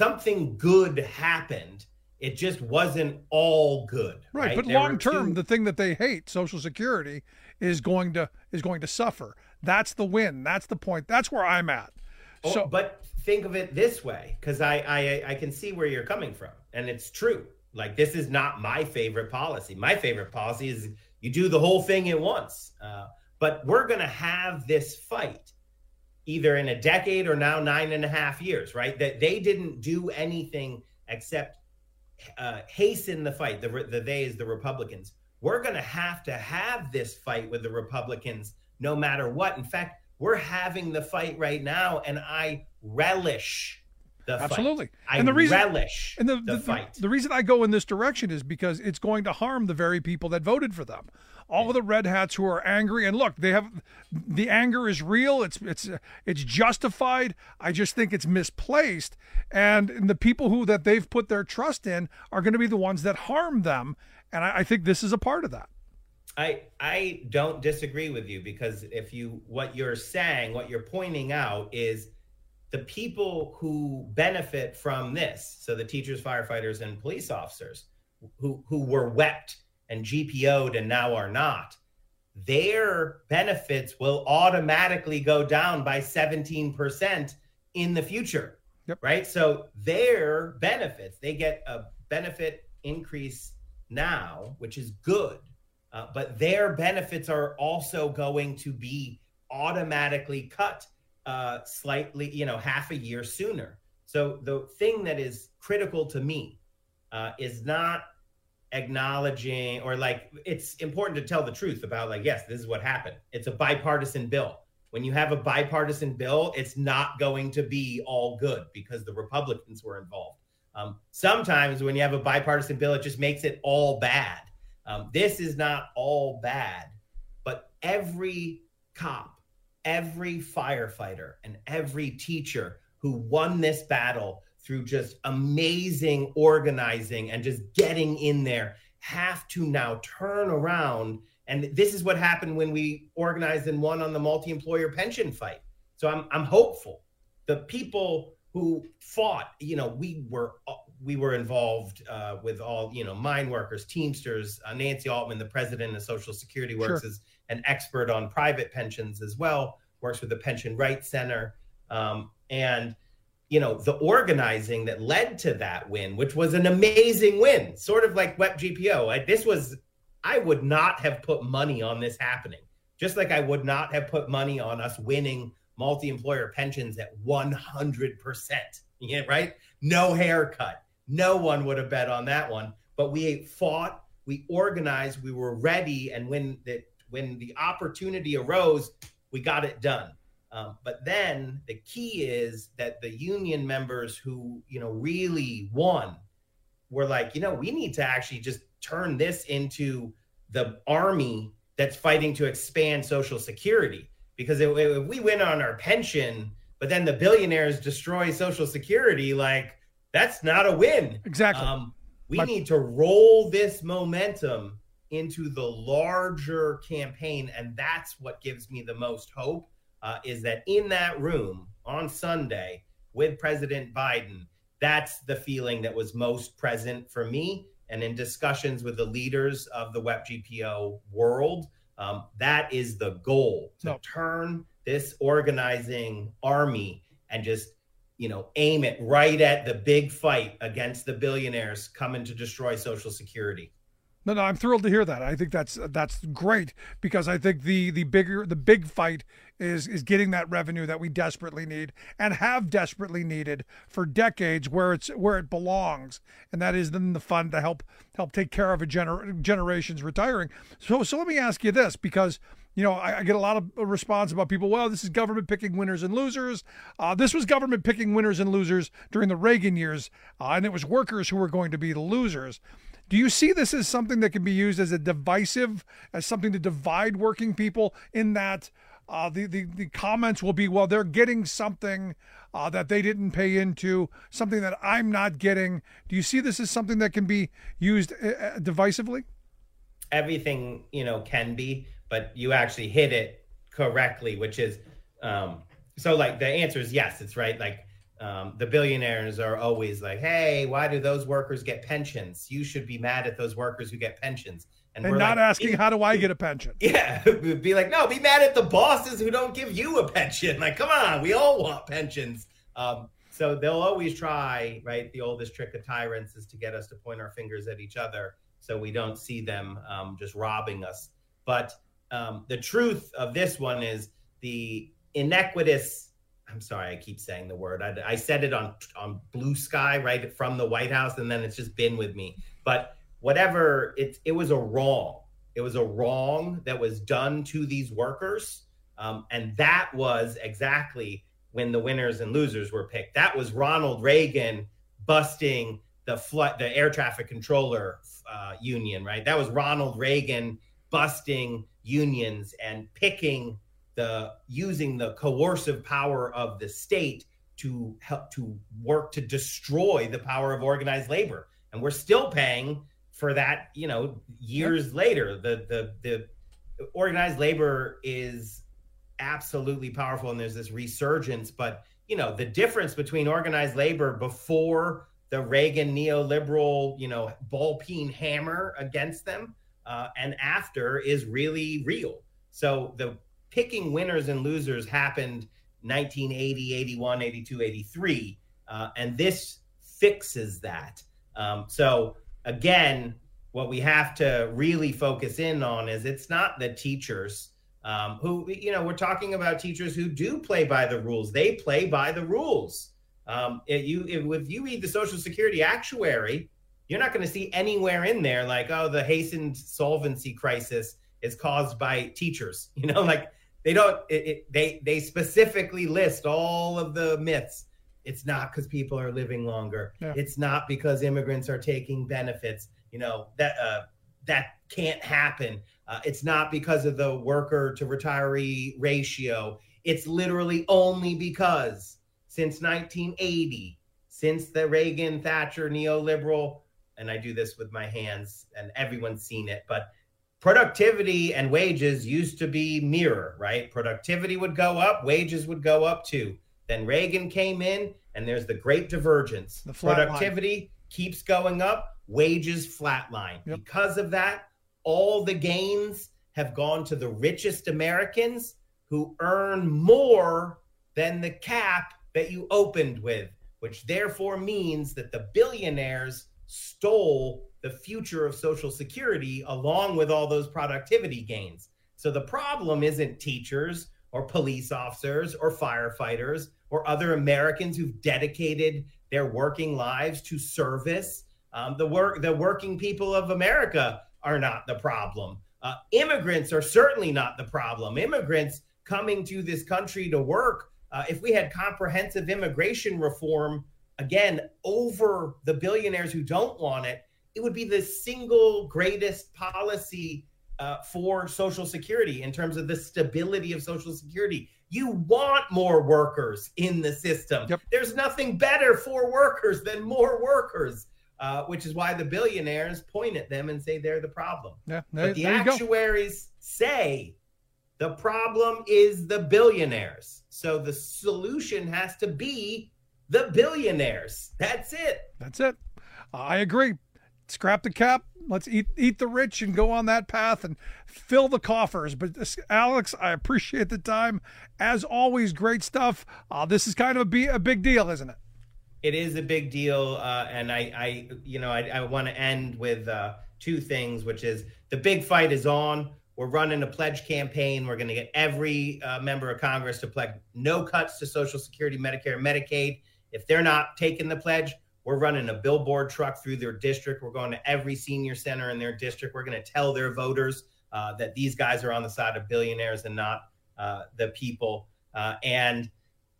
good happened. It just wasn't all good. Right. But long term, the thing that they hate, Social Security, is going to suffer. That's the win. That's the point. That's where I'm at. But think of it this way, because I can see where you're coming from. And it's true. Like, this is not my favorite policy. My favorite policy is you do the whole thing at once. But we're going to have this fight either in a decade or now 9.5 years, right? That they didn't do anything except hasten the fight. The they is the Republicans. We're going to have this fight with the Republicans no matter what. In fact, we're having the fight right now, and I relish the fight. Absolutely. And the fight. The reason I go in this direction is because it's going to harm the very people that voted for them. All of the red hats who are angry, and look, the anger is real. It's justified. I just think it's misplaced, and the people that they've put their trust in are going to be the ones that harm them, and I think this is a part of that. I don't disagree with you because what you're saying, what you're pointing out is the people who benefit from this. So the teachers, firefighters, and police officers who were wept and GPO'd and now are not, their benefits will automatically go down by 17% in the future, right? So their benefits, they get a benefit increase now, which is good, but their benefits are also going to be automatically cut slightly, half a year sooner. So the thing that is critical to me is not acknowledging, or it's important to tell the truth about yes, this is what happened. It's a bipartisan bill. When you have a bipartisan bill, it's not going to be all good because the Republicans were involved. Sometimes when you have a bipartisan bill, it just makes it all bad. This is not all bad, but every cop, every firefighter, and every teacher who won this battle through just amazing organizing and just getting in there have to now turn around. And this is what happened when we organized and won on the multi-employer pension fight. So I'm hopeful. The people who fought, we were involved with all, mine workers, Teamsters. Nancy Altman, the president of Social Security, works as an expert on private pensions as well, works with the Pension Rights Center. And the organizing that led to that win, which was an amazing win, sort of like WEP GPO. I would not have put money on this happening, just like I would not have put money on us winning multi-employer pensions at 100%. Yeah, right? No haircut. No one would have bet on that one. But we fought, we organized, we were ready, and when the opportunity arose, we got it done. But then the key is that the union members who, really won were like, we need to actually just turn this into the army that's fighting to expand Social Security. Because if we win on our pension, but then the billionaires destroy Social Security, that's not a win. Exactly. We need to roll this momentum into the larger campaign. And that's what gives me the most hope. Is that in that room on Sunday with President Biden, that's the feeling that was most present for me. And in discussions with the leaders of the WEP GPO world, that is the goal, to turn this organizing army and just, aim it right at the big fight against the billionaires coming to destroy Social Security. No, I'm thrilled to hear that. I think that's great, because I think the big fight is getting that revenue that we desperately need and have desperately needed for decades, where it belongs, and that is in the fund to help take care of generations retiring. So let me ask you this, because I get a lot of response about people, well, this is government picking winners and losers. This was government picking winners and losers during the Reagan years, and it was workers who were going to be the losers. Do you see this as something that can be used as as something to divide working people, in that the comments will be, well, they're getting something that they didn't pay into, something that I'm not getting? Do you see this as something that can be used divisively? Everything, can be, but you actually hit it correctly, which is, the answer is yes, it's right. The billionaires are always like, hey, why do those workers get pensions? You should be mad at those workers who get pensions. And we're not asking, how do I get a pension? Yeah, be like, no, be mad at the bosses who don't give you a pension. Come on, we all want pensions. So they'll always try, right? The oldest trick of tyrants is to get us to point our fingers at each other so we don't see them just robbing us. But the truth of this one is the iniquitous, I'm sorry, I keep saying the word. I said it on Blue Sky, right, from the White House, and then it's just been with me. But whatever, it was a wrong. It was a wrong that was done to these workers. And that was exactly when the winners and losers were picked. That was Ronald Reagan busting the air traffic controller union, right? That was Ronald Reagan busting unions and picking using the coercive power of the state to help to work to destroy the power of organized labor. And we're still paying for that, years later. The organized labor is absolutely powerful, and there's this resurgence. But, the difference between organized labor before the Reagan neoliberal, ball-peen hammer against them and after is really real. So the picking winners and losers happened 1980, 81, 82, 83. And this fixes that. So again, what we have to really focus in on is it's not the teachers who, we're talking about teachers who do play by the rules. They play by the rules. If you read the Social Security actuary, you're not going to see anywhere in there like, oh, the hastened solvency crisis is caused by teachers. They don't. They specifically list all of the myths. It's not because people are living longer. Yeah. It's not because immigrants are taking benefits. That can't happen. It's not because of the worker to retiree ratio. It's literally only because since 1980, since the Reagan Thatcher neoliberal, and I do this with my hands and everyone's seen it, but productivity and wages used to be mirror, right? Productivity would go up, wages would go up too. Then Reagan came in and there's the great divergence. Productivity keeps going up, wages flatline. Yep. Because of that, all the gains have gone to the richest Americans who earn more than the cap that you opened with, which therefore means that the billionaires stole the future of Social Security along with all those productivity gains. So the problem isn't teachers or police officers or firefighters or other Americans who've dedicated their working lives to service. The working people of America are not the problem. Immigrants are certainly not the problem. Immigrants coming to this country to work, if we had comprehensive immigration reform, again, over the billionaires who don't want it, it would be the single greatest policy for Social Security in terms of the stability of Social Security. You want more workers in the system. Yep. There's nothing better for workers than more workers, which is why the billionaires point at them and say they're the problem. Yeah, but the actuaries say the problem is the billionaires. So the solution has to be the billionaires. That's it. That's it. I agree. Scrap the cap. Let's eat the rich and go on that path and fill the coffers. But Alex, I appreciate the time. As always, great stuff. This is kind of a big deal, isn't it? It is a big deal. And I want to end with two things, which is the big fight is on. We're running a pledge campaign. We're going to get every member of Congress to pledge no cuts to Social Security, Medicare, and Medicaid. If they're not taking the pledge, we're running a billboard truck through their district. We're going to every senior center in their district. We're going to tell their voters that these guys are on the side of billionaires and not the people. And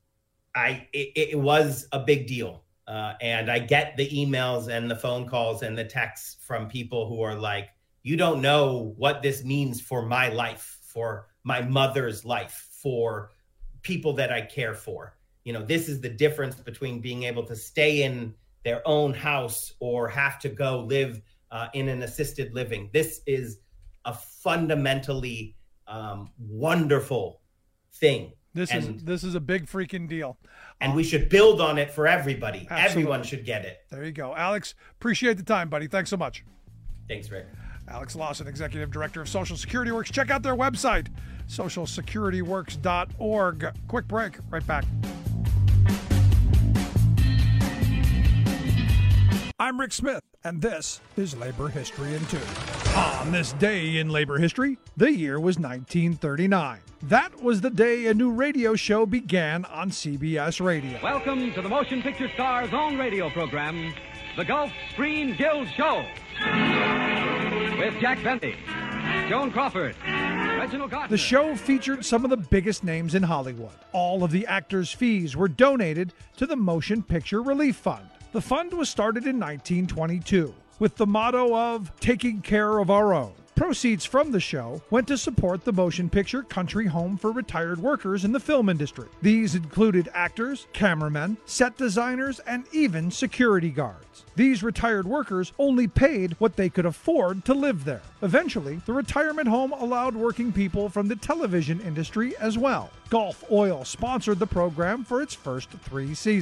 it was a big deal. And I get the emails and the phone calls and the texts from people who are like, you don't know what this means for my life, for my mother's life, for people that I care for. This is the difference between being able to stay in their own house or have to go live in an assisted living. This is a fundamentally wonderful thing. This is a big freaking deal. And we should build on it for everybody. Absolutely. Everyone should get it. There you go. Alex, appreciate the time, buddy. Thanks so much. Thanks, Rick. Alex Lawson, Executive Director of Social Security Works. Check out their website, socialsecurityworks.org. Quick break. Right back. I'm Rick Smith, and this is Labor History in 2. On this day in labor history, the year was 1939. That was the day a new radio show began on CBS Radio. Welcome to the Motion Picture Star's own radio program, The Gulf Screen Guild Show. With Jack Bentley, Joan Crawford, Reginald Gardner. The show featured some of the biggest names in Hollywood. All of the actors' fees were donated to the Motion Picture Relief Fund. The fund was started in 1922 with the motto of taking care of our own. Proceeds from the show went to support the Motion Picture Country Home for retired workers in the film industry. These included actors, cameramen, set designers, and even security guards. These retired workers only paid what they could afford to live there. Eventually, the retirement home allowed working people from the television industry as well. Gulf Oil sponsored the program for its first 3 seasons.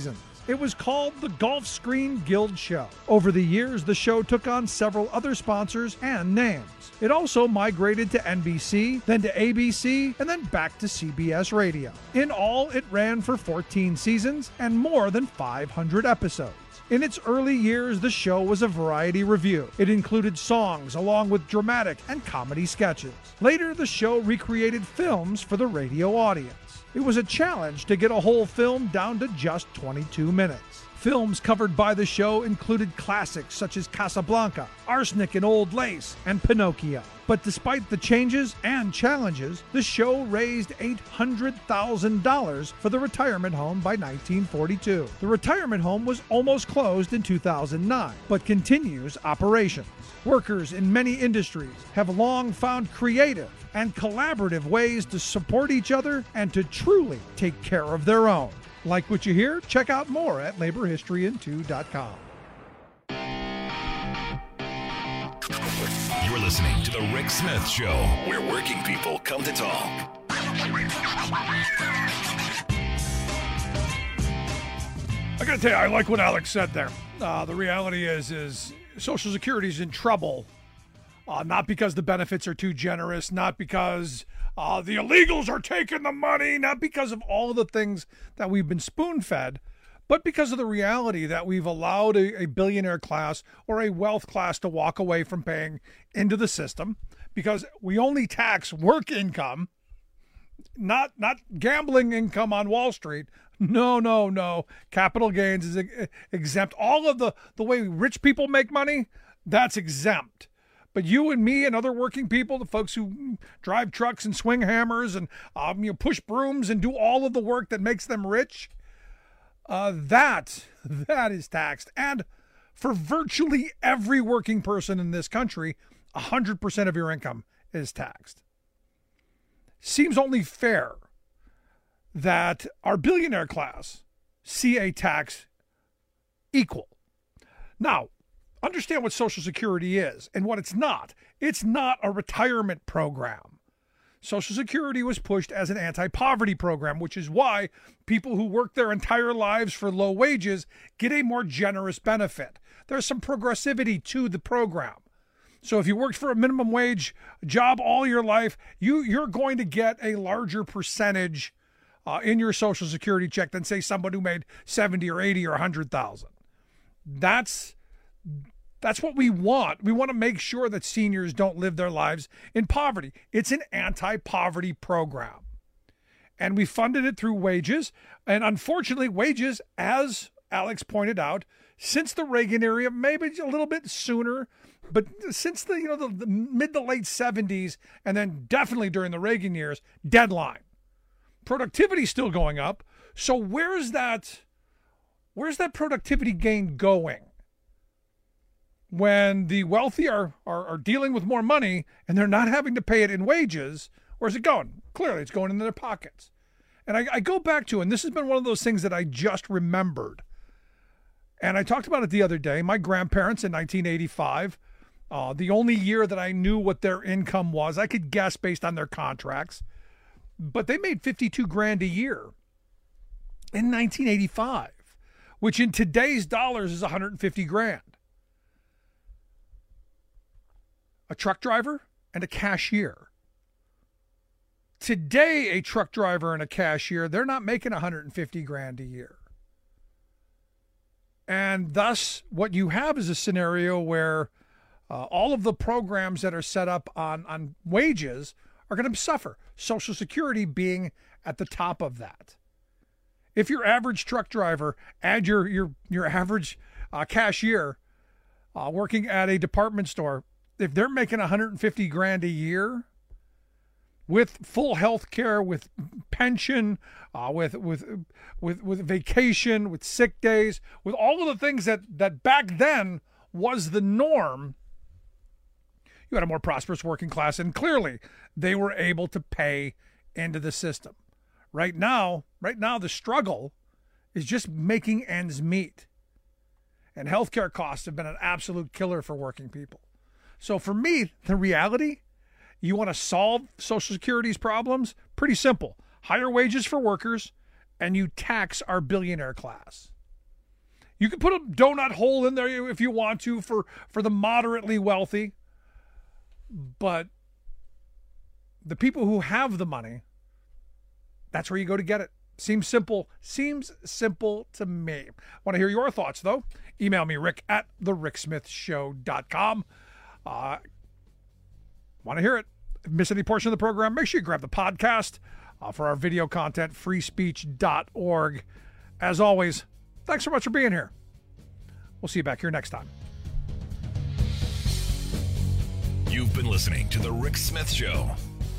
It was called the Gulfstream Guild Show. Over the years, the show took on several other sponsors and names. It also migrated to NBC, then to ABC, and then back to CBS Radio. In all, it ran for 14 seasons and more than 500 episodes. In its early years, the show was a variety review. It included songs along with dramatic and comedy sketches. Later, the show recreated films for the radio audience. It was a challenge to get a whole film down to just 22 minutes. Films covered by the show included classics such as Casablanca, Arsenic and Old Lace, and Pinocchio. But despite the changes and challenges, the show raised $800,000 for the retirement home by 1942. The retirement home was almost closed in 2009, but continues operations. Workers in many industries have long found creative and collaborative ways to support each other and to truly take care of their own. Like what you hear? Check out more at laborhistoryin2.com. You're listening to The Rick Smith Show, where working people come to talk. I gotta tell you, I like what Alex said there. The reality is Social Security's in trouble. Not because the benefits are too generous, not because the illegals are taking the money, not because of all of the things that we've been spoon-fed, but because of the reality that we've allowed a billionaire class or a wealth class to walk away from paying into the system, because we only tax work income, not gambling income on Wall Street. No. Capital gains is exempt. All of the way rich people make money, that's exempt. But you and me and other working people, the folks who drive trucks and swing hammers and push brooms and do all of the work that makes them rich, that is taxed. And for virtually every working person in this country, 100% of your income is taxed. Seems only fair that our billionaire class see a tax equal. Now, understand what Social Security is and what it's not. It's not a retirement program. Social Security was pushed as an anti-poverty program, which is why people who work their entire lives for low wages get a more generous benefit. There's some progressivity to the program. So if you worked for a minimum wage job all your life, you're going to get a larger percentage in your Social Security check than, say, someone who made 70 or 80 or 100,000. That's what we want. We want to make sure that seniors don't live their lives in poverty. It's an anti-poverty program. And we funded it through wages. And unfortunately, wages, as Alex pointed out, since the Reagan era, maybe a little bit sooner, but since the mid to late 70s, and then definitely during the Reagan years, deadline. Productivity still going up. So where's that productivity gain going? When the wealthy are dealing with more money and they're not having to pay it in wages, where's it going? Clearly, it's going into their pockets. And I go back to, and this has been one of those things that I just remembered, and I talked about it the other day. My grandparents in 1985, the only year that I knew what their income was, I could guess based on their contracts, but they made $52,000 a year in 1985, which in today's dollars is $150,000. A truck driver and a cashier. Today, a truck driver and a cashier, they're not making $150,000 a year. And thus, what you have is a scenario where all of the programs that are set up on wages are going to suffer. Social Security being at the top of that. If your average truck driver and your average cashier working at a department store, if they're making $150,000 a year with full health care, with pension, with vacation, with sick days, with all of the things that back then was the norm, you had a more prosperous working class, and clearly they were able to pay into the system. Right now, the struggle is just making ends meet. And healthcare costs have been an absolute killer for working people. So for me, the reality, you want to solve Social Security's problems? Pretty simple. Higher wages for workers, and you tax our billionaire class. You can put a donut hole in there if you want to for the moderately wealthy. But the people who have the money, that's where you go to get it. Seems simple. Seems simple to me. Want to hear your thoughts, though? Email me, rick@thericksmithshow.com. Want to hear it? If you miss any portion of the program, make sure you grab the podcast for our video content, freespeech.org. As always, thanks so much for being here. We'll see you back here next time. You've been listening to The Rick Smith Show.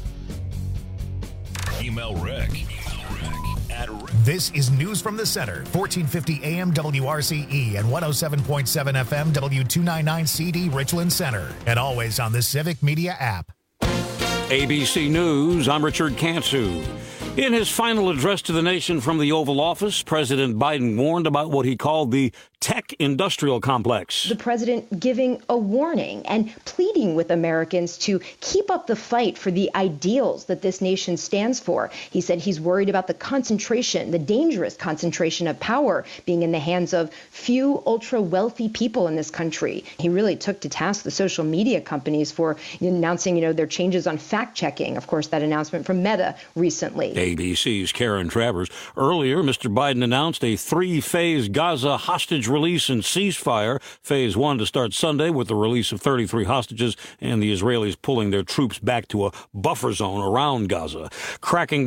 Email Rick. This is News from the Center, 1450 AM WRCE and 107.7 FM W299CD Richland Center, and always on the Civic Media app. ABC News, I'm Richard Cantu. In his final address to the nation from the Oval Office, President Biden warned about what he called the tech industrial complex. The president giving a warning and pleading with Americans to keep up the fight for the ideals that this nation stands for. He said he's worried about the concentration, the dangerous concentration of power being in the hands of few ultra-wealthy people in this country. He really took to task the social media companies for announcing, their changes on fact-checking. Of course, that announcement from Meta recently. ABC's Karen Travers. Earlier, Mr. Biden announced a 3-phase Gaza hostage release and ceasefire. Phase 1 to start Sunday with the release of 33 hostages and the Israelis pulling their troops back to a buffer zone around Gaza. Cracking